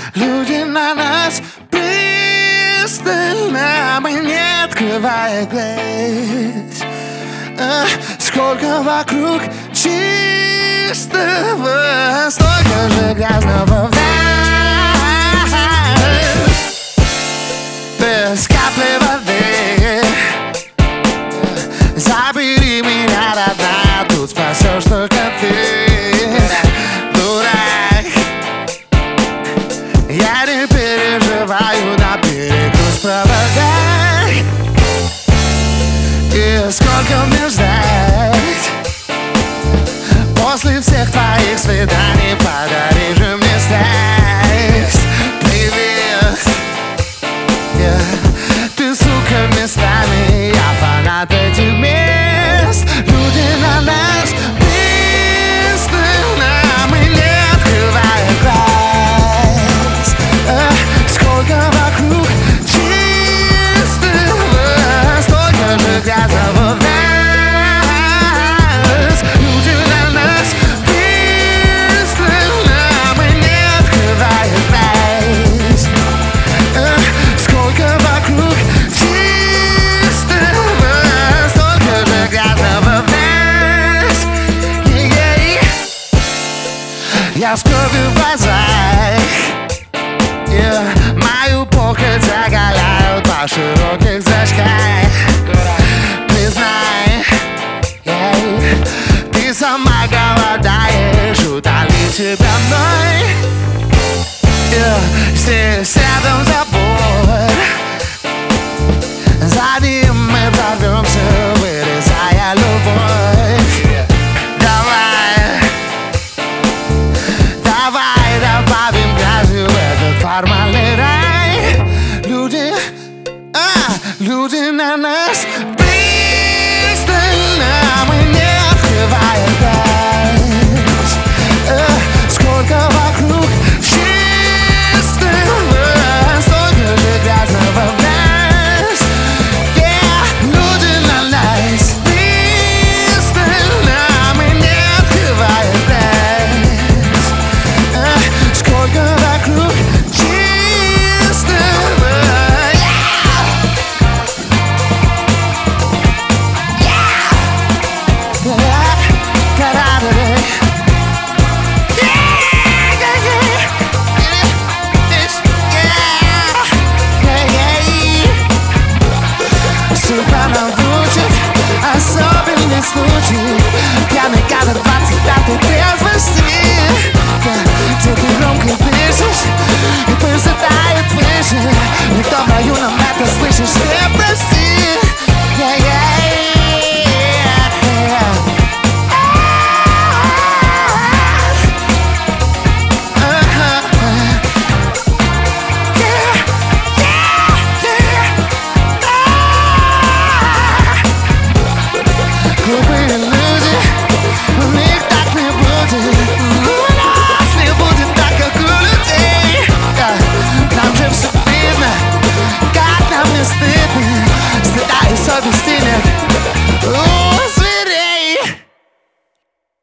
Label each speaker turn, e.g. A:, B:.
A: Люди на нас пристально, мы не открывая глаз. Сколько вокруг чистого, столько же грязного в нас. Без капли воды забери меня, родная, тут спасешь только ты. Дурак, я не переживаю, на перекус проводай. И сколько мне ждать? После всех твоих свиданий подари же мне страсть. Привет, ты, сука, местами, я фанат этих мест. Люди на нас пристально, мы не открываем глаз. Сколько вокруг чистого, столько же грязного в нас. Люди на нас пристально, мы не открываем глаз. Сколько вокруг чистого, столько же грязного в нас. Я с кровью в глазах, мою похоть заголяют ваши